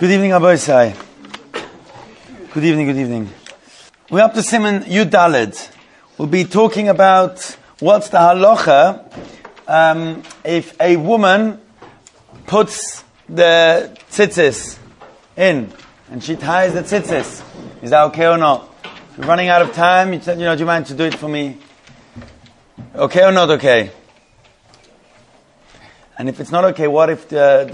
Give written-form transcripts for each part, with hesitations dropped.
Good evening, Abba Isai. Good evening. We're up to Siman Yud Daled. We'll be talking about what's the halacha if a woman puts the tzitzis in and she ties the tzitzis. Is that okay or not? If you're running out of time, you said, do you mind to do it for me? Okay or not okay? And if it's not okay, what if the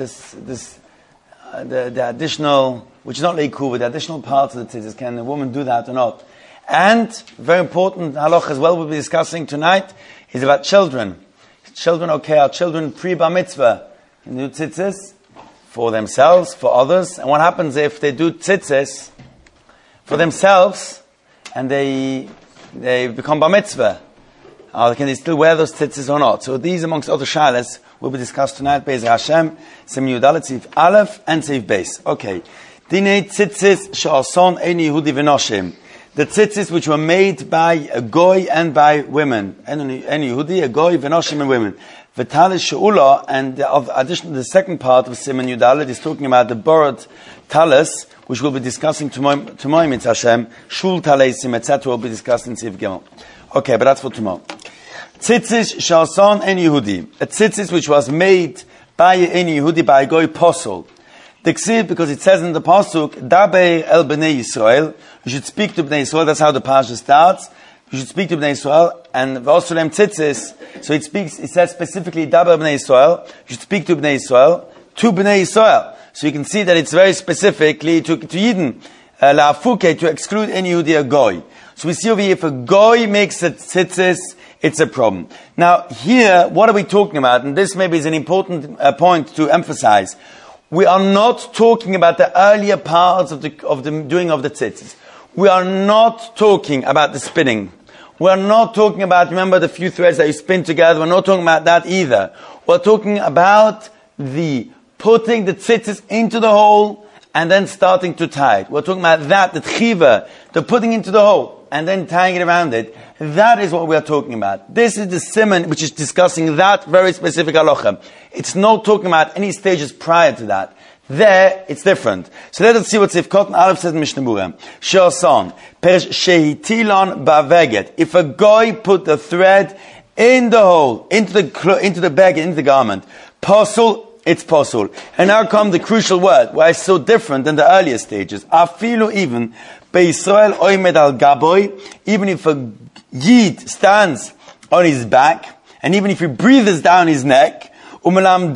additional, which is not leikul, but the additional parts of the tzitzis, can the woman do that or not? And, very important halach as well we'll be discussing tonight, is about children. Children, okay, are children pre-bar mitzvah? Can do tzitzis for themselves, for others? And what happens if they do tzitzis for themselves and they become bar mitzvah? Can they still wear those tzitzis or not? So these, amongst other shalas, will be discussed tonight. Be'ez Hashem, Siman Yud Daled, Seif Aleph and Seif Beis. Okay. Dinei tzitzis she'ason ein Yehudi v'noshim. The tzitzis which were made by a goy and by women. Ein Yehudi, a goy, v'noshim and women. V'talis she'ula, and the second part of Siman Yud Daled is talking about the borrowed talis, which we'll be discussing tomorrow, Mitz Hashem. Shul talesim, etc. will be discussed in Seif Gimel. Okay, but that's for tomorrow. Tzitzis she'ason ein Yehudi. A tzitzis which was made by ein Yehudi, by a goy posel. The ksiv, because it says in the pasuk, Daber el bnei Yisrael, you should speak to bnei Yisrael. That's how the parasha starts. You should speak to bnei Yisrael, and v'osulem tzitzis. So it says specifically Daber bnei Yisrael. You should speak to bnei Yisrael, So you can see that it's very specifically to Yidden, la'afuke, to exclude any Yehudi, a goy. So we see over here, if a goy makes a tzitzis, it's a problem. Now here, what are we talking about? And this maybe is an important point to emphasize. We are not talking about the earlier parts of the doing of the tzitzis. We are not talking about the spinning. We are not talking about, remember the few threads that you spin together. We're not talking about that either. We're talking about the putting the tzitzis into the hole and then starting to tie it. We're talking about that, the tchiva, the putting into the hole and then tying it around it. That is what we are talking about. This is the siman which is discussing that very specific halacha. It's not talking about any stages prior to that. There, it's different. So let us see what Sifkot Aleph says in Mishnah Berurah. She'ason, perish shehitilon baveget. If a guy put the thread in the hole, into the bag, into the garment, pasul, it's pasul. And now come the crucial word, why it's so different than the earlier stages. Afilu even, be'Yisrael oimed al gaboy, even if a Yid stands on his back, and even if he breathes down his neck, and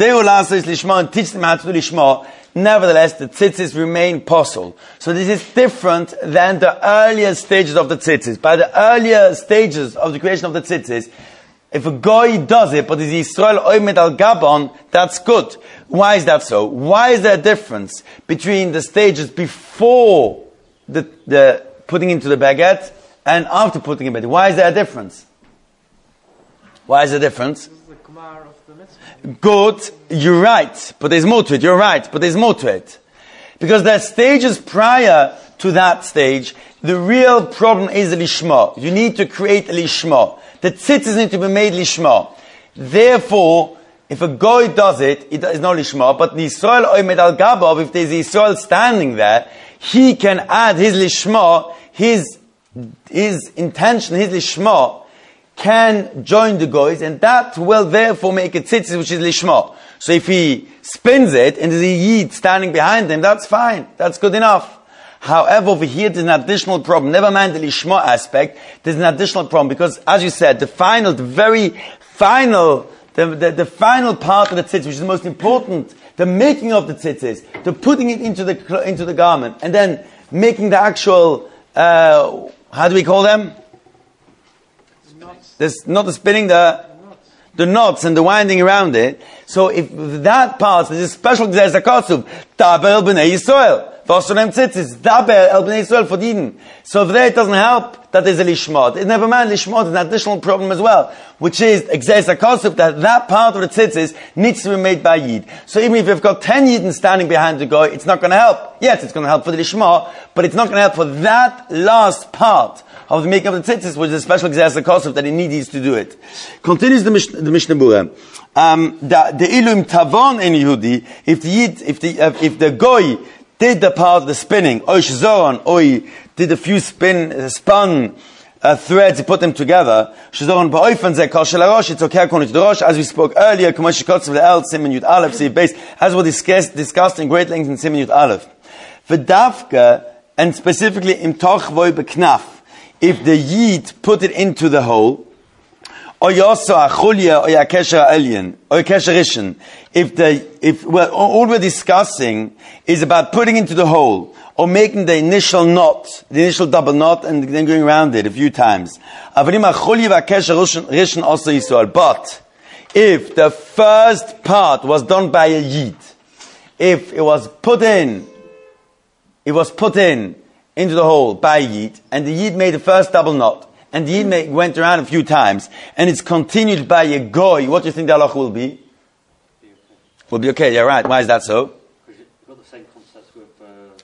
teach them how to do lishma, nevertheless the tzitzis remain pasul. So this is different than the earlier stages of the tzitzis. By the earlier stages of the creation of the tzitzis, if a goy does it, but is Yisrael oimed al gabon, that's good. Why is that so? Why is there a difference between the stages before the putting into the baguette and after putting in bed? Why is there a difference? Why is there a difference? This is the Gemara of the mitzvah. Good, you're right, but there's more to it. You're right, but there's more to it. Because there are stages prior to that stage. The real problem is the lishma. You need to create a lishma. The tzitzis need to be made lishma. Therefore, if a goy does it, it is no lishma. But the Yisrael oimed al gabav, if there's Yisrael standing there, he can add his lishma, his intention, his lishma, can join the goys, and that will therefore make a tzitzis which is lishma. So if he spins it, and there's a yid standing behind him, that's fine. That's good enough. However, over here there's an additional problem. Never mind the lishma aspect, there's an additional problem, because as you said, the final part of the tzitzis, which is the most important, the making of the tzitzis, the putting it into the garment, and then making the actual, how do we call them? There's not the spinning, the knots and the winding around it. So if that part, there's a special gzeres hakasuv, Daber el bnei Yisrael, v'osulem tzitzis, Daber el bnei Yisrael for Yidden. So there it doesn't help that there's a lishmot. It never mind, lishmot is an additional problem as well, which is gzeres hakasuv, that part of the tzitzis needs to be made by Yid. So even if you've got 10 Yidden standing behind the guy, it's not going to help. Yes, it's going to help for the lishmot, but it's not going to help for that last part of the making of the tzitzis, which is a special gzeres hakasuv that he needs to do it. Continues the Mishnah Berurah. The ilum tavon in Yehudi, if the goy did the part of the spinning, or did a few spun threads, he put them together, it's okay according to the Rosh, as we spoke earlier, as we discussed in great length in Siman Yud Aleph. V'dafka, and specifically im tochvoi beknaf, if the yid put it into the hole, or yoso achulya or yakesher alien or yakesher rishon, all we're discussing is about putting into the hole or making the initial knot, the initial double knot, and then going around it a few times. But if the first part was done by a yid, if it was put in into the hole by a yid, and the yid made the first double knot, and the yid went around a few times, and it's continued by a goy, what do you think the halacha will be? Will be okay, yeah, right. Why is that so? Because you've got the same concept with,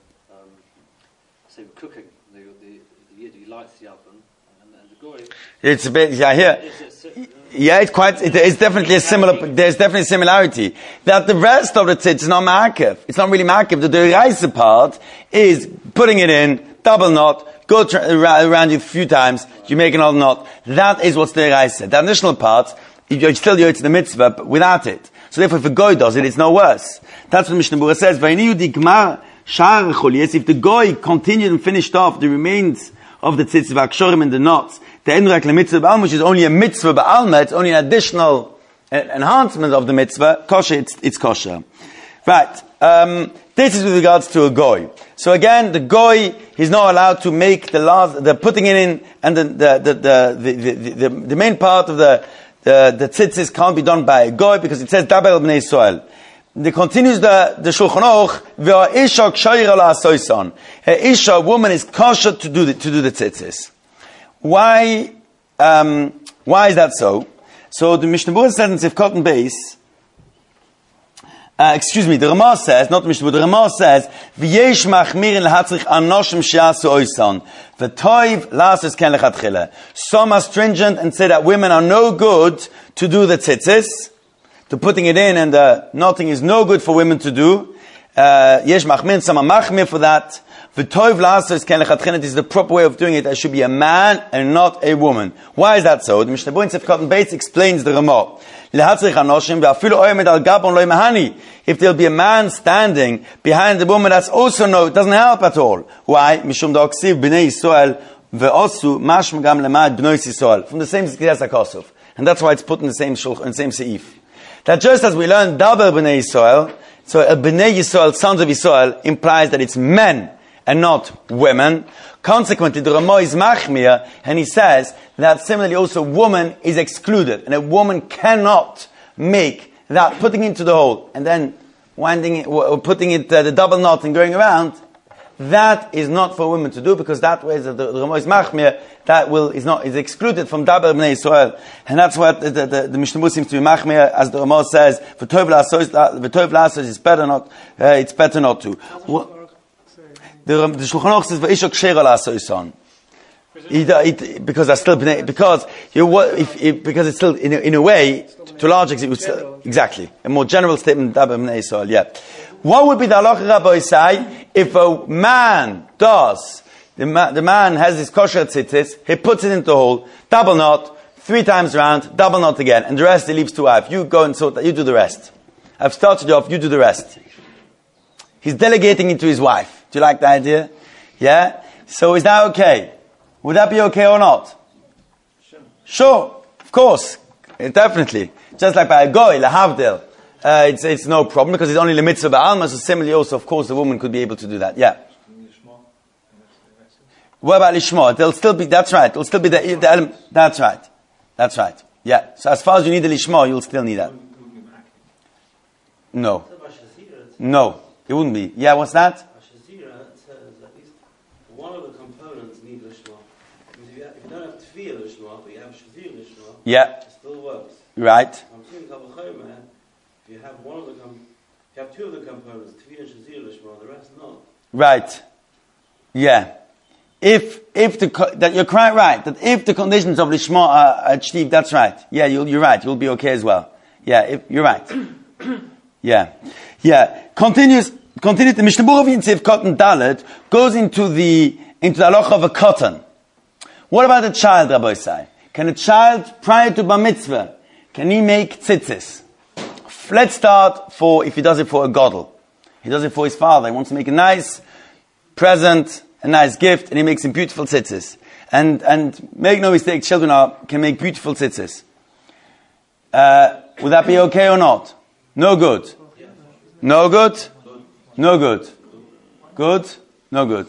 say, cooking. The yid, he lights the oven, and the goy... It's a bit, yeah, here. It's definitely there's definitely a similarity. That the rest of the tzitz is not ma'akev. It's not really ma'akev. The deraisa part is putting it in, double knot, go around you a few times, you make another knot. That is what's the deraisa. The additional part, you're still to the mitzvah, but without it. So therefore, if a goy does it, it's no worse. That's what Mishnah Berurah says. If the goy continued and finished off the remains of the tzitz v'akshorim and the knots, the enrak le-mitzvah ba'alma, which is only a mitzvah ba'alma, it's only an additional enhancement of the mitzvah, kosher, it's kosher. Right. This is with regards to a goy. So again, the goy, he's not allowed to make the putting it in, and the main part of the tzitzis can't be done by a goy, because it says, Daber el bnei Yisrael. It continues the Shulchan Aruch, V'ha'isha k'shayir ala ha'soison. A woman is kosher to do the tzitzis. Why is that so? So the Mishnah Berurah says in Sifkot and Beis, the Ramah says, not the Mishnah Berurah, the Ramah says, V'yesh machmirin l'hatzrich anoshim she'asu oison. V'toiv la'asus ken lechatchila. Some are stringent and say that women are no good to do the tzitzis. To putting it in and knotting is no good for women to do. Yesh machmir, some are machmir for that. V'toiv la'asus ken lechatchila. It is the proper way of doing it. It should be a man and not a woman. Why is that so? The Mishnah Berurah in Sifkot and Beis explains the Ramah. If there'll be a man standing behind the woman, that's also no, it doesn't help at all. Why? From the same Zkiras HaKosov. And that's why it's put in the same shulch, in the same seif. That just as we learn Daber B'nei Yisrael, so B'nei Yisrael, sons of Yisrael, implies that it's men and not women. Consequently, the Ramah is machmir, and he says that similarly also woman is excluded, and a woman cannot make that putting into the hole and then winding it, or putting it the double knot and going around. That is not for women to do, because that way the Ramah is machmir. That is excluded from Daber B'nei Yisrael, and that's what the Mishnah Berurah seems to be machmir, as the Ramah says. V'tov la'asos is better not. It's better not to. The Shulchan Aruch says v'isha ksheira la'asoison. Because that's still because it's still in a way to a large extent exactly a more general statement. Daber B'nei Yisrael. Yeah. What would be the halacha, Rabbi Isai, if a man does the man has his kosher tzitzis, he puts it into the hole, double knot, 3 times round, double knot again, and the rest he leaves to wife. You go and sort that. You do the rest. I've started you off. You do the rest. He's delegating it to his wife. Do you like the idea? Yeah? So is that okay? Would that be okay or not? Sure. Of course. Definitely. Just like by a goy, lahavdil. It's no problem, because it's only the mitzvah ba'alma, so similarly also, of course, the woman could be able to do that. Yeah. What about lishma? There'll still be, that's right. It'll still be the element. That's right. That's right. Yeah. So as far as you need the lishma, you'll still need that. No. No. It wouldn't be. Yeah, what's that? One of the components need lishma. If you don't have tefillah lishma, but you have shazir lishma, yeah, it still works. Right. If you have one of the if you have 2 of the components, tefillah and shazir lishma, the rest not. Right. Yeah. If that you're quite right, that if the conditions of lishma are achieved, that's right. Yeah, you're right. You'll be okay as well. Yeah, you're right. Yeah. Yeah. Continues. continue. The Mishnah Berurah in Tziv Cotton Dalet goes into the halacha of a cotton. What about a child, Rabbi Isai? Can a child, prior to bar mitzvah, can he make tzitzis? Let's start if he does it for a gadol. He does it for his father. He wants to make a nice present, a nice gift, and he makes some beautiful tzitzis. And make no mistake, children can make beautiful tzitzis. Would that be okay or not? No good. No good? No good. Good? No good.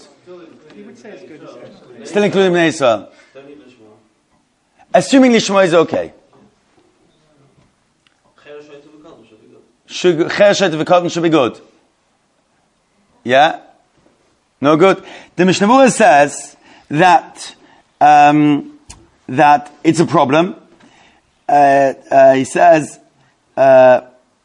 Still including Bnei Yisrael. Assuming Lishma is okay. Cher Shoyte v'Katan should be good. Yeah? No good. The Mishnah Berurah says that it's a problem. He says, as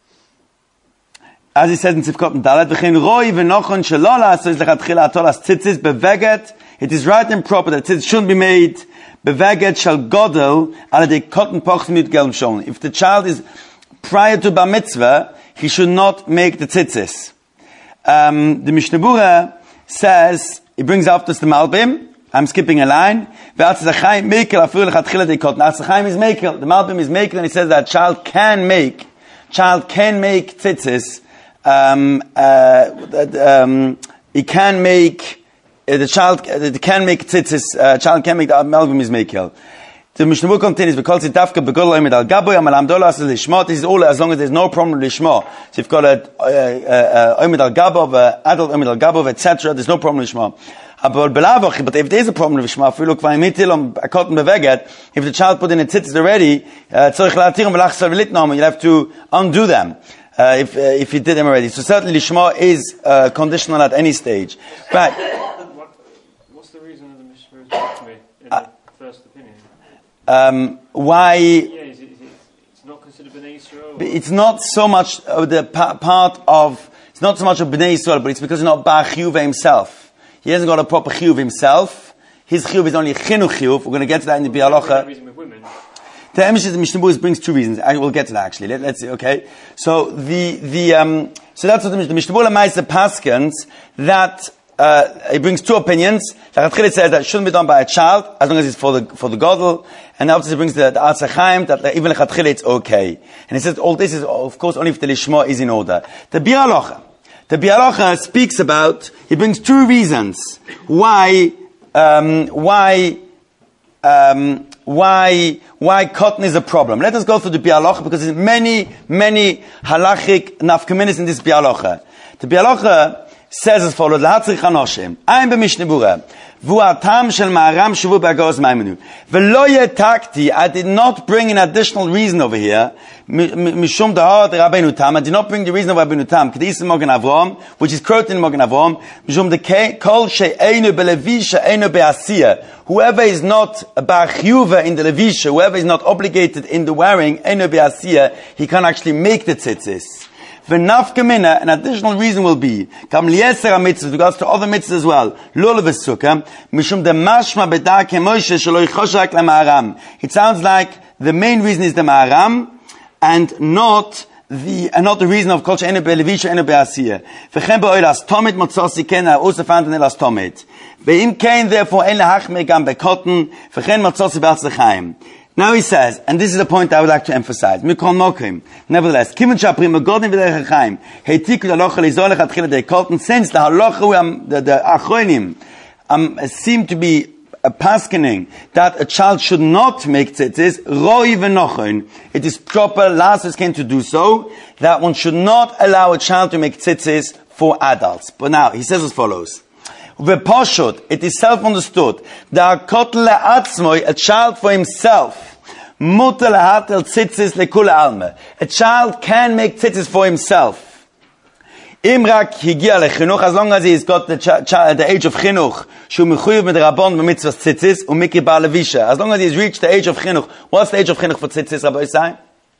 he said in Tzivkot and Dalet, v'chein roi v'nochon shelo la'asos lechatchila atolas tzitzis beveget. It is right and proper that tzitzis shouldn't be made beveget shall godel ala de cotton pochs mit gelm shon. If the child is prior to bar mitzvah, he should not make the tzitzis. The Mishnah Berurah says, he brings after us the Malbim. I'm skipping a line. The Atzachayim is mekel. The Malbim is mekel, and he says that child can make tzitzis. He can make the child can make tzitzis. Child can make the Malbim is mekel. The Mishnah Berurah continues because it's dafka begodol oimid al gaboy amal amdola as lishma. This is all as long as there's no problem with lishma. So you've got a oimid al gabov, adult oimid al gabov, etc. There's no problem with lishma. But if there is a problem with lishma, if we look for a cotton beveget, if the child put in a tzitzis already, you'll have to undo them if you did them already. So certainly lishma is conditional at any stage. But what's the reason of the Mishnah in the first opinion? Why? Yeah, it's not considered Bnei Yisrael. It's not so much it's not so much of Bnei Yisrael, but it's because he's not Bar Chiyuv himself. He hasn't got a proper Chiyuv himself. His Chiyuv is only a Chinuch Chiyuv. We're going to get to that in the Bialocha. The Mishnah Berurah brings two reasons. We'll get to that actually. Let's see, okay? So so that's what the Mishnah Berurah Ma'aseh Paskins, that he brings two opinions. It says that it shouldn't be done by a child, as long as it's for the gadol. And after he brings the Atzachayim, that even lechatchila it's okay. And he says all this is, of course, only if the Lishma is in order. The Bialocha speaks about, he brings two reasons why cotton is a problem. Let us go through the Bialocha, because there's many halachic nafkaminis in this Bialocha. The Bialocha says as follows: L'hatzrich hanoshim. I'm b'Mishnah Berurah. V'atam shel ma'aram shuvu b'agos ma'imenu. V'lo yetakti. I did not bring an additional reason over here. Mishum da'ar Rabbeinu Tam. I did not bring the reason of Rabbeinu Tam. K'dis Mogen Avram, which is quoted in Mogen Avram. Mishum de kol she'einu b'levi she'einu be'asiyah. Whoever is not bar chiyuva in the levisha, whoever is not obligated in the wearing einu be'asiyah, he can actually make the tzitzis. V'nafkamina, an additional reason will be, kam liyeser ha-mitzvah, regards to other mitzvahs as well, lolo v'sukkah, mishum de mashma b'da'ah ke-moshe shelo yichoshak la-ma'aram. It sounds like the main reason is the ma'aram, and not the reason of kol she'enu be'levisha, enu be'asiyah. V'chem be'oilas tomit motzosi ken, also found in elas tomit. Ve'im kein, therefore, en lehachmir gam be'kotten, v'chen motzosi be'atzachayim. Now he says, and this is the point I would like to emphasize. Nevertheless, since the halacha, the achronim seem to be paskening that a child should not make tzitzis, roi v'nochon. It is proper, last is came to do so, that one should not allow a child to make tzitzis for adults. But now, he says as follows. It is self-understood that a child for himself, a child can make tzitzis for himself. As long as he's got the age of chinuch, as long as he's reached the age of chinuch. What's the age of chinuch for tzitzis, Rabbi Isai?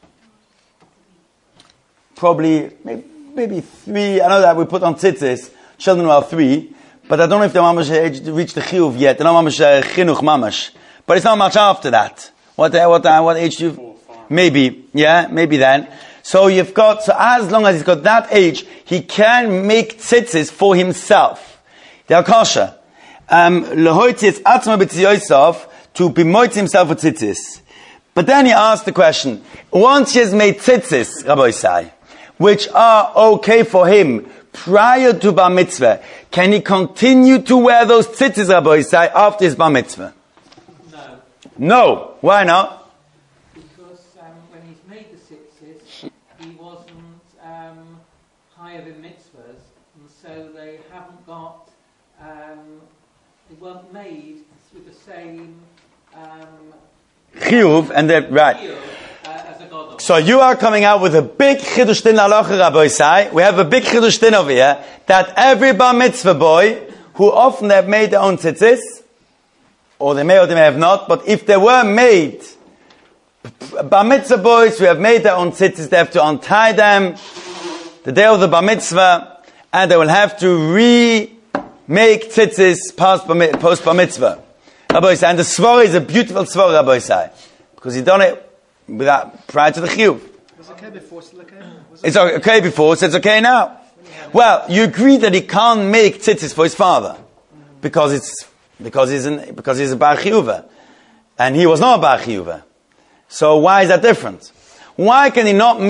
Probably, maybe 3. I know that we put on tzitzis children who are 3. But I don't know if the mamash reached the chiyuv yet. The mamash chinuch mamash. But it's not much after that. What age do you? 4, 5. Maybe, yeah, maybe then. So as long as he's got that age, he can make tzitzis for himself. They are kosher. Lehoitzias atzma b'tziyosav, to bemoit himself with tzitzis. But then he asked the question, once he has made tzitzis, Rabbi Isai, which are okay for him prior to bar mitzvah, can he continue to wear those tzitzis, Rabbi Isai, after his bar mitzvah? No. No. Why not? Because when he's made the tzitzis, he wasn't higher than mitzvahs, and so they haven't got, they weren't made with the same Chiyuv, and they're right. As a god. So you are coming out with a big chidush din halacha, Rabbi Isai. We have a big chidush din over here, that every bar mitzvah boy, who often have made their own tzitzis, or they may have not, but if they were made, bar mitzvah boys who have made their own tzitzis, they have to untie them the day of the bar mitzvah, and they will have to remake tzitzis post bar mitzvah. Rabbi Isai, and the svara is a beautiful svara, Rabbi Isai, because he done it without prior to the chiyuv. Was it okay before? Still okay? It's okay before, so it's okay now. Well, you agree that he can't make tzitzis for his father because he's a bar chiyuva, and he was not a bar chiyuva. So why is that different? Why can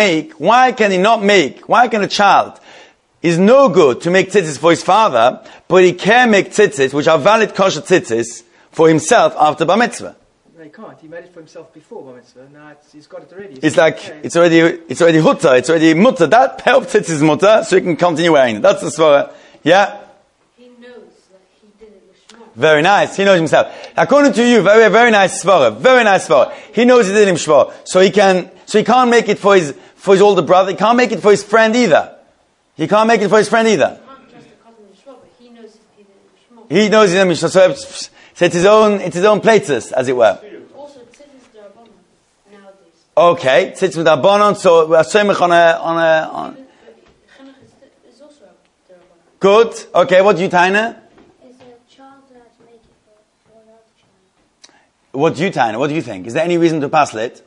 a child is no good to make tzitzis for his father, but he can make tzitzis which are valid kosher tzitzis for himself after bar mitzvah? No, he can't. He made it for himself before bar mitzvah. Now he's got it already. It's already hutter, it's already mutter. That helps tzitzis mutter, so he can continue wearing it. That's the svara. Yeah? He knows that he did it with Shmuel. Very nice. He knows himself. According to you, very, very nice svara. Very nice svara. He knows he did him shvor. So he can't make it for his older brother. He can't make it for his friend either. He can't make it for his friend either. He can't trust the cousin with Shmuel, but he knows he did it with Shmuel. He knows he did him shvor. So it's his own places, as it were. Also, tzitzis d'Rabbanan nowadays. Okay, tzitz with abonon, so we're semich on Chinuch is also d'Rabbanan. good. Okay, what do you, Taina? Is a child allowed to make it for another child? What do you, Taina? What do you think? Is there any reason to pass it?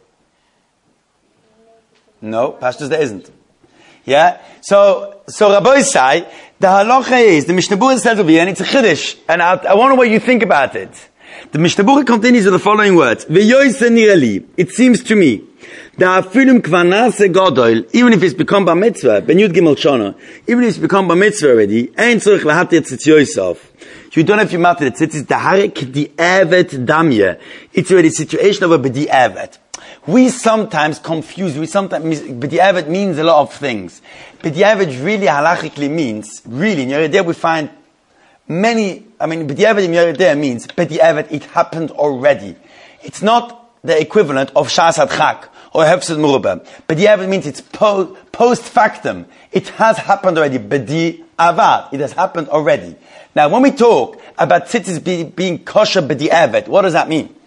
No, pashtus there isn't. Yeah? So Rabbi Isai, the halacha is, the Mishnah Berurah says over here, and it's a chiddush, and I wonder what you think about it. The Mishnah Berurah continues with the following words. V'yoyse nirali, it seems to me, that afilim kvanase godol, even if it's become bar mitzvah, ben yud gimel shana, even if it's become bar mitzvah already, ein tzorich lahatir tzitz. You don't have to matter the tzitz, it's the harek di evet damye. It's already a situation of a b'di evet. We sometimes confuse, b'di'avad means a lot of things. B'di'avad really halachically means, really, in Yerideh we find b'di'avad in Yerideh means, b'di'avad, it happened already. It's not the equivalent of Shas Hadchak or Hefsed Merubah. B'di'avad means it's post factum. It has happened already. B'di'avad, it has happened already. Now, when we talk about tzitzis being kosher b'di'avad, what does that mean?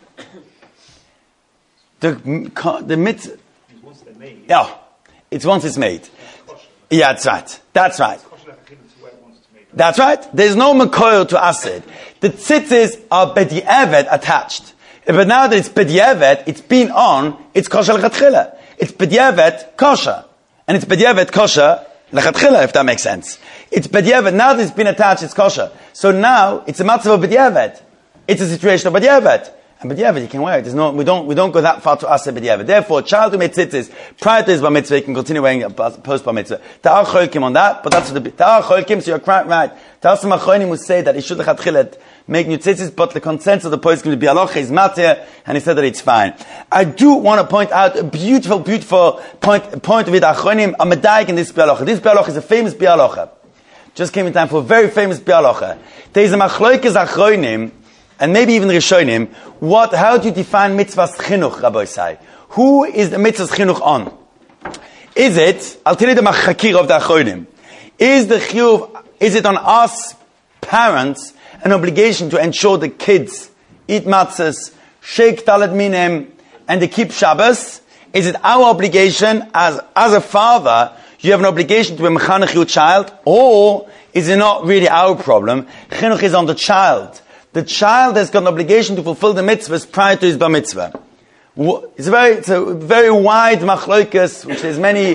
The mitzvah. Once they're made. Yeah, it's once it's made. Yeah, that's right. That's right. There's no makoil to acid. The tzitzis are b'di'evet attached. But now that it's b'di'evet, it's been on, it's kosher l'chatchila. It's b'di'evet kosher. And it's b'di'evet kosher l'chatchila, if that makes sense. It's b'di'evet, now that it's been attached, it's kosher. So now, it's a matzah of b'di'evet. It's a situation of b'di'evet. And b'di'evet, you can wear it. We don't go that far to asa b'di'evet. Therefore, a child who made tzitzis prior to his bar mitzvah, he can continue wearing it post bar mitzvah. Ta'ar cholkim on that, but that's the ta'ar cholkim, so you're quite right. Ta'asim achronim will say that he should lechatchilet make new tzitzis, but the consensus of the poskim to be alocha is matir, and he said that it's fine. I do want to point out a beautiful point of it, achronim, a medayik in this bialocha. This bialocha is a famous bialocha. Just came in time for a very famous bialocha. There is a machloikes achronim, and maybe even Rishonim, how do you define mitzvahs chinuch, Rabbi Isai? Who is the mitzvahs chinuch on? Is it, I'll tell you the machakir of the Achronim, is it on us, parents, an obligation to ensure the kids eat matzahs, shake talit minem, and they keep Shabbos? Is it our obligation, as a father, you have an obligation to be mechanech your child, or is it not really our problem? Chinuch is on the child. The child has got an obligation to fulfill the mitzvahs prior to his bar mitzvah. It's a very wide machloikas, which there's many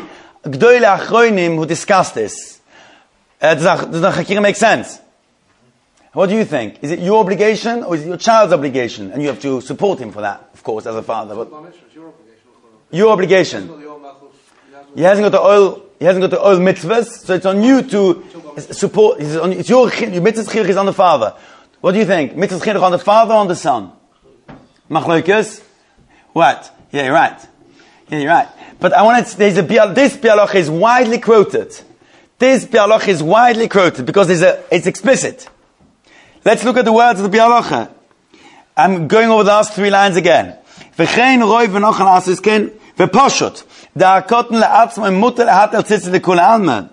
Gdoile Achronim who discussed this. Does the Hakira make sense? What do you think? Is it your obligation or is it your child's obligation? And you have to support him for that, of course, as a father. But your obligation. He hasn't got the oil mitzvahs, so it's on you to support. It's your mitzvah's chinuch is on the father. What do you think? Mitzvah's chinuch on the father or on the son? Machlokes? What? Yeah, you're right. Yeah, you're right. But I want to. This bialoch is widely quoted. This bialoch is widely quoted because it's explicit. Let's look at the words of the bialoch. I'm going over the last 3 lines again. V'chein roi v'nochal asus ken v'poshut. Da'akoten le'atzmo mutter le'hat el tzitz le'kol alma.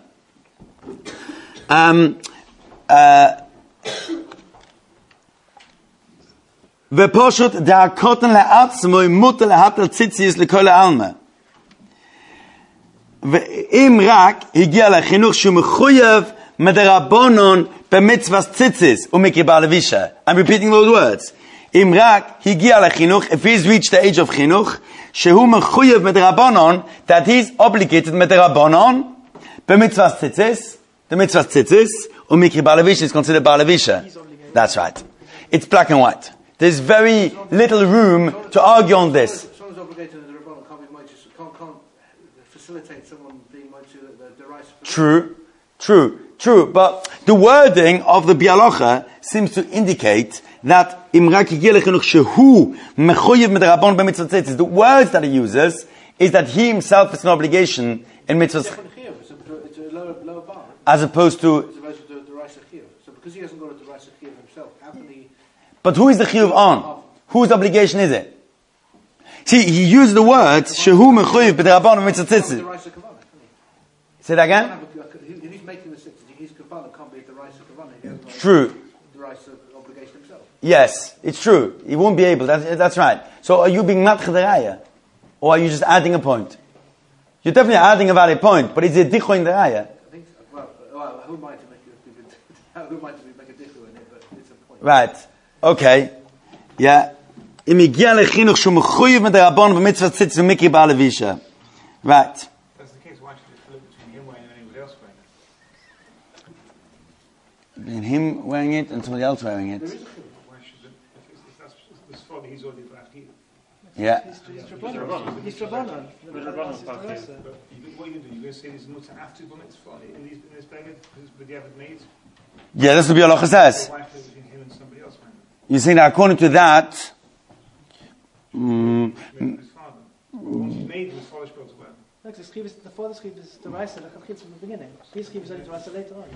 V'poshut da'akoten le'atzmo mutter le'hat el tzitzis le'kol alma. V'im rak higia le'chinuch shu mechuyev mederabonon b'mitzvahs tzitzis u'mikri ba'alevisha. I'm repeating those words. Im rak higia lechinuch, if he's reached the age of chinuch, shehu mechuyev mederabonon, that he's obligated mederabonon b'mitzvahs tzitzis, the mitzvahs tzitzis, u'mikri ba'alevisha is considered ba'alevisha. That's right. It's black and white. There's very little room to argue on this. Someone's obligated to the Rabbanon can't facilitate someone being the rice. True. But the wording of the bialocha seems to indicate that the words that he uses is that he himself has an obligation in mitzvahs. It's a lower bar. As opposed to. The rice of chiyuv. So because he hasn't got the rice of chiyuv himself, how can he? But who is the chiyuv on? Whose obligation is it? See, he used the words shehu mechuyev b'derabon mitzvah tzitzis. Say that again. He's making the tzitzis. He's kavana can't be the rice of kavana. True. The rice of obligation himself. Yes, it's true. He won't be able. That's right. So are you being match the raya, or are you just adding a point? You're definitely adding a valid point, but is it dicho in the raya? I think so. Well, who am I to make a dicho in it? But it's a point. Right. Okay. Yeah. Im igia lechinuch shu mechuyev mederabonon b'mitzvah tzitzis u'mikri ba'alevisha. Right. That's the case. Why should it flip between him wearing it and anybody else wearing it? Between him wearing it and somebody else wearing it. Why should it? If that's this father, he's already left here. Yeah. He's Rabbanon. He's Rabbanon. But what are you going to do? You're going to say there's no to after the mitzvah in this beggar with the avid maids? Yeah, that's what the bialocha says. Why flip between him and somebody else wearing it? You're saying that according to that. Maybe his father. Once he's made his father's supposed to wear. No, because the father's chiv is the rice of the from the beginning. His chiv is only the rice later on.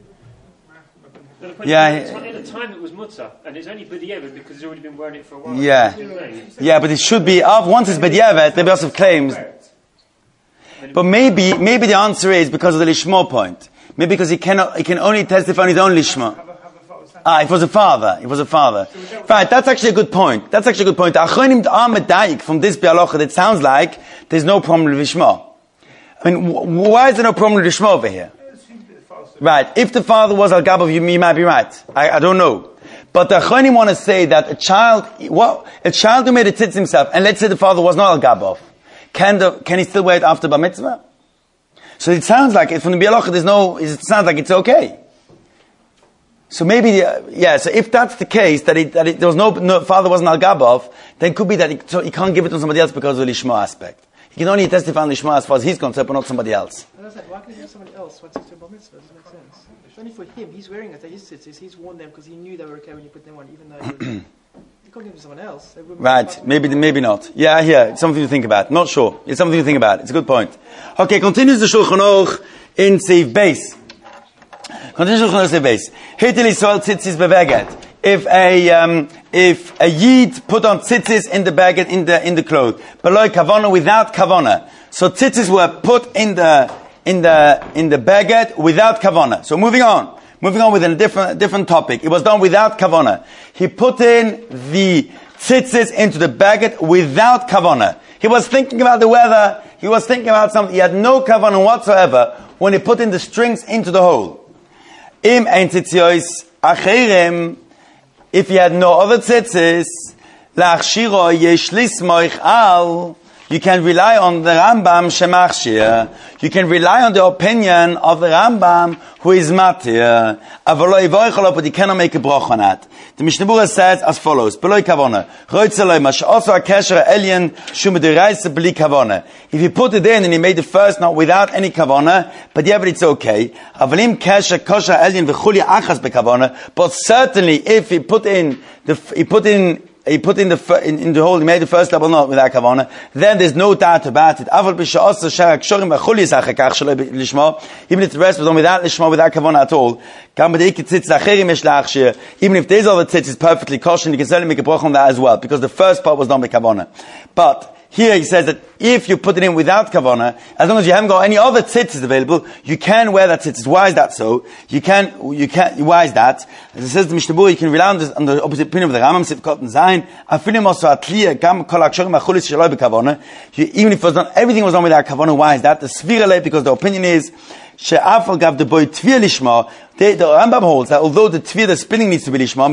Yeah. At the time it was mutzah, and it's only b'diavad because he's already been wearing it for a while. Yeah. Yeah, but it should be, once it's b'diavad, there be also claims. But maybe the answer is because of the lishmo point. Maybe because he can only testify on his own lishmo. It was a father. Right, that's actually a good point. The Achronim are medayik from this bialocha that sounds like there's no problem with lishmo. I mean, why is there no problem with lishmo over here? Right, if the father was al gabav, you might be right. I don't know. But the Achronim want to say that a child who made a tzitz himself, and let's say the father was not al gabav, can he still wear it after bar mitzvah? So it sounds like from the bialocha it sounds like it's okay. So maybe, so if that's the case, that there was no father wasn't al gabav, then it could be that he can't give it to somebody else because of the lishma aspect. He can only testify on lishma as far as he's concerned, but not somebody else. And I was like, why can't he have somebody else once it's to bar mitzvah? Doesn't make sense. It's only for him. He's wearing it. His tzitzis. He's worn them because he knew they were okay when you put them on, even though you can't give them to someone else. Right, maybe not. Yeah, I hear. It's something to think about. Not sure. It's something to think about. It's a good point. Okay, continues the Shulchan Aruch in Seif Beis. If a yid put on tzitzis in the baguette in the cloth, below kavana without kavana, so tzitzis were put in the baguette without kavana. So moving on with a different topic. It was done without kavana. He put in the tzitzis into the baguette without kavana. He was thinking about the weather. He was thinking about something. He had no kavana whatsoever when he put in the strings into the hole. Im ein tzitzios acherim, if you had no other tzitzis, lachshiro yesh lismoich al, you can rely on the Rambam Shemachshir. You can rely on the opinion of the Rambam who is Matir. But you cannot make a brach on that. The Mishnah Berurah says as follows: Beloi kavona, roitzeloi mashaoso hakesher elyon shumediraisa beli kavona. If you put it in and you made the first not without any kavona, but yeah, but it's okay. Avalim kesher kosher elyon v'chuli achas bekavona. But certainly, if he put in the hole, he made the first double knot without kavana, then there's no doubt about it. Even if the rest was done without lishma, without kavana at all, even if there's other tzitz is perfectly kosher, you can certainly make a brach on that as well, because the first part was done with kavana. But here he says that if you put it in without kavana, as long as you haven't got any other tzitzis available, you can wear that tzitzis. Why is that so? Why is that? As it says the Mishnah Berurah, you can rely on the opposite opinion of the Rambam, Sivkot and Zayin. Even if it was done, everything was done without kavana, why is that? The Svirale, because the opinion is, the Rambam holds that although the tvir, the spinning needs to be lishma,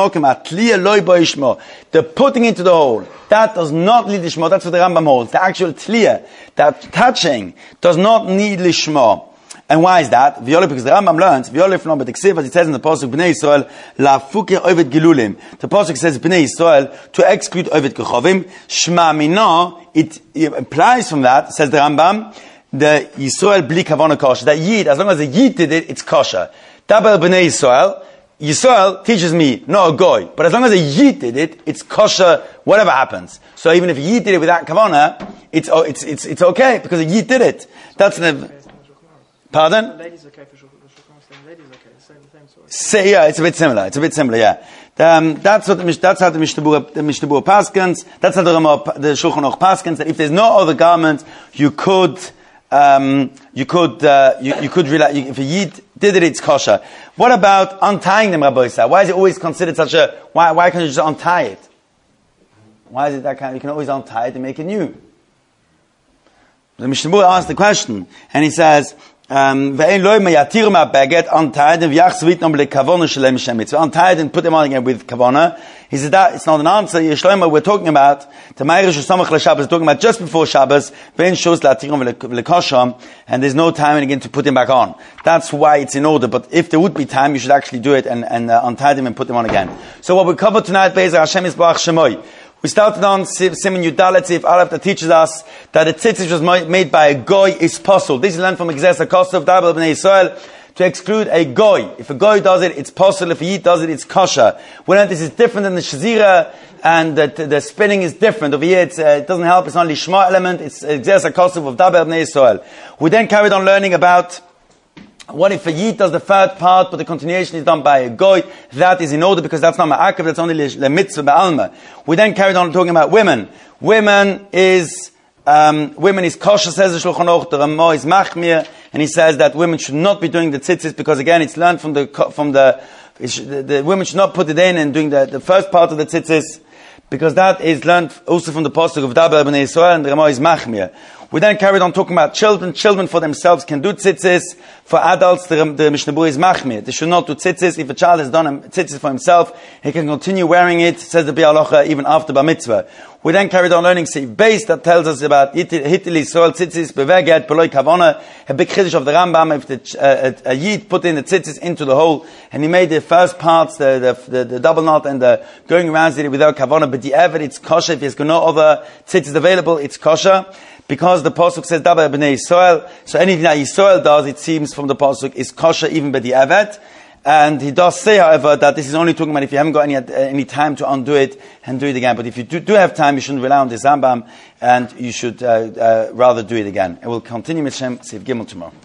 the putting into the hole, that does not need lishma. That's what the Rambam holds. The actual tliya, that touching, does not need lishma. And why is that? Because the Rambam learns, but as it says in the Pasuk, Bnei Yisrael, la'fuke ovet gilulim. The Pasuk says, Bnei Yisrael, to exclude ovet gechovim. Shma mina, it implies from that, says the Rambam, the Yisrael bli kavana kosher. That Yid, as long as the Yid did it, it's kosher. Dabel b'nei Yisrael teaches me, not a goy. But as long as a Yid did it, it's kosher, whatever happens. So even if a Yid did it without kavana, it's okay, because a Yid did it. That's the... Pardon? The ladies okay for the ladies okay. The same yeah, it's a bit similar, yeah. That's how the Mishnah Berurah paskins. That's how the Shulchan Aruch paskins. That if there's no other garment, you could rely. If a Yid did it, it's kosher. What about untying them, Rabbi Yisrael? Why is it always considered such a? Why can't you just untie it? Why is it that kind? You can always untie it and make it new. The Mishnah Berurah asked the question, and he says, untied and put them on again with kavana. He said that it's not an answer. Yeshlomo, we're talking about the Ma'arish Samach LeShabbos, we're talking about just before Shabbos, and there's no time again to put them back on. That's why it's in order. But if there would be time, you should actually do it and untie them and put them on again. So what we covered tonight, Be'ezer Hashem Yisbarach Shemoy. We started on Siman Yudalet Sif Aleph that teaches us that the tzitzis was made by a goy is possible. This is learned from Exesa Kosov Dabel B'nei Yisrael to exclude a goy. If a goy does it, it's possible. If a yid does it, it's kosher. We learned this is different than the shazira, and that the spinning is different. Over here, it doesn't help. It's only shma element. It's Exesa Kosov of Dabel B'nei Yisrael. We then carried on learning about what if a Yid does the third part, but the continuation is done by a Goy? That is in order, because that's not Ma'akav, that's only Le Mitzvah Ba'alma. We then carried on talking about women. Women is kosher, says the Shulchan Aruch. The Ramah is Machmir, and he says that women should not be doing the tzitzis, because again, it's learned from the women should not put it in and doing the first part of the tzitzis, because that is learned also from the Pasuk of Daber B'nei Yisrael, and the Ramah is Machmir. We then carried on talking about children. Children for themselves can do tzitzis. For adults, the Mishnah Berurah is machmir. They should not do tzitzis. If a child has done a tzitzis for himself, he can continue wearing it, says the Biur Halacha, even after bar mitzvah. We then carried on learning Seif Beis that tells us about Hitili Yisrael tzitzis beveget beloi kavana. A big chiddush of the Rambam, if a Yid put in the tzitzis into the hole and he made the first parts, the double knot and the going around it without kavana, but the ever it's kosher. If there's no other tzitzis available, it's kosher. Because the Pasuk says Daber B'nei Yisrael, so anything that Yisrael does, it seems from the Pasuk, is kosher even by the Evet. And he does say, however, that this is only talking about if you haven't got any time to undo it and do it again. But if you do have time, you shouldn't rely on this Rambam, and you should rather do it again. And we'll continue with Shem Seif Gimel tomorrow.